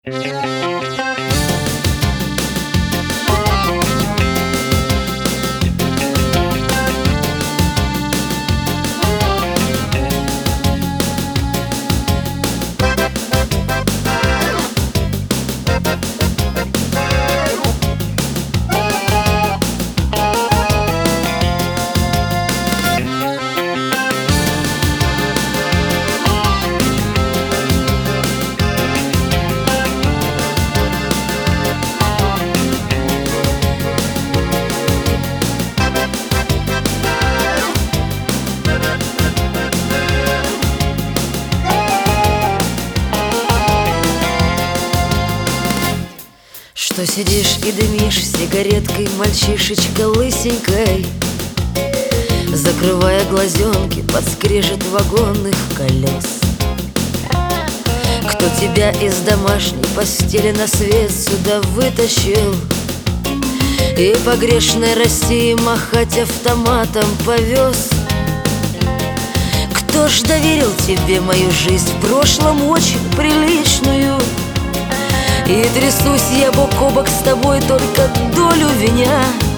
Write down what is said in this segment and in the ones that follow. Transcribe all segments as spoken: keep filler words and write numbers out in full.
Что сидишь и дымишь сигареткой, мальчишечка лысенькой, закрывая глазенки под скрежет вагонных колес? Кто тебя из домашней постели на свет сюда вытащил и по грешной России махать автоматом повез? Кто ж доверил тебе мою жизнь, в прошлом очень приличную? И трясусь я бок о бок с тобой, только долю виня.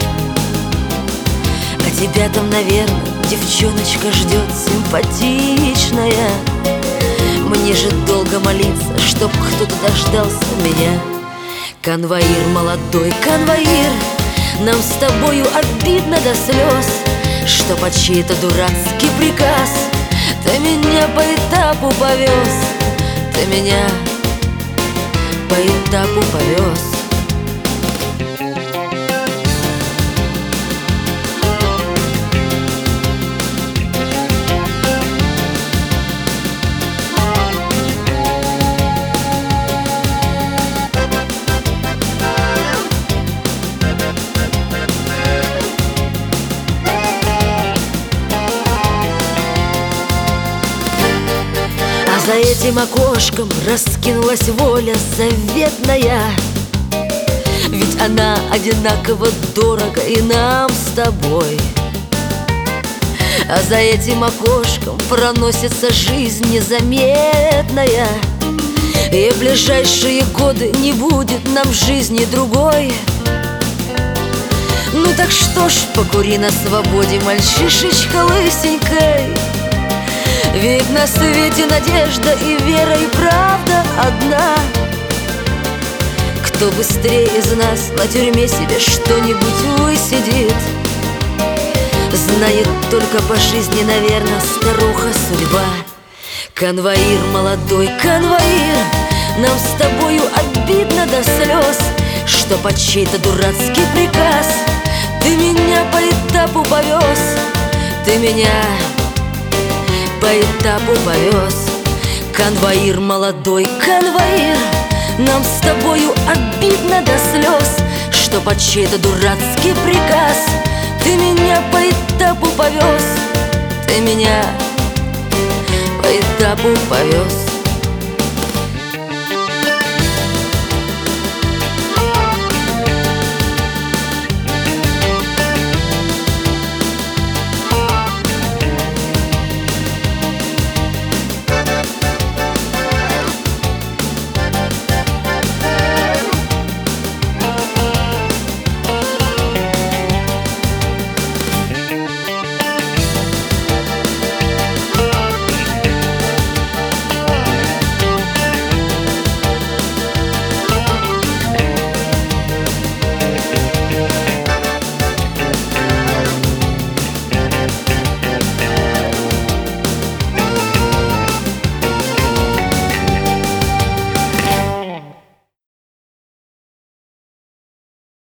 А тебя там, наверное, девчоночка ждет симпатичная. Мне же долго молиться, чтоб кто-то дождался меня. Конвоир, молодой конвоир, нам с тобою обидно до слез, что под чей-то дурацкий приказ ты меня по этапу повез. Ты меня по этапу повез. За этим окошком раскинулась воля заветная, ведь она одинаково дорога и нам с тобой. А за этим окошком проносится жизнь незаметная, и в ближайшие годы не будет нам жизни другой. Ну так что ж, покури на свободе, мальчишечка лысенькой, ведь на свете надежда и вера, и правда одна. Кто быстрее из нас на тюрьме себе что-нибудь высидит, знает только по жизни, наверное, старуха судьба. Конвоир, молодой конвоир, нам с тобою обидно до слез, что под чей-то дурацкий приказ ты меня по этапу повез. Ты меня по этапу повез. Конвоир, молодой конвоир, нам с тобою обидно до слез, что под чей-то дурацкий приказ ты меня по этапу повез. Ты меня по этапу повез.